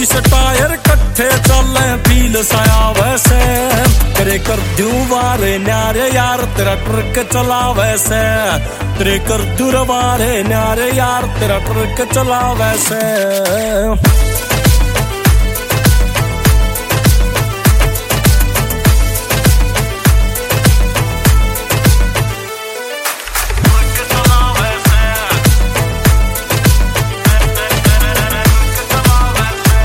से टायर कट्ठे चले फील साया वैसे, तेरे कर दूं वारे न्यारे यार तेरा ट्रक चला वैसे, तेरे कर दूं वारे न्यारे यार तेरा ट्रक चला वैसे।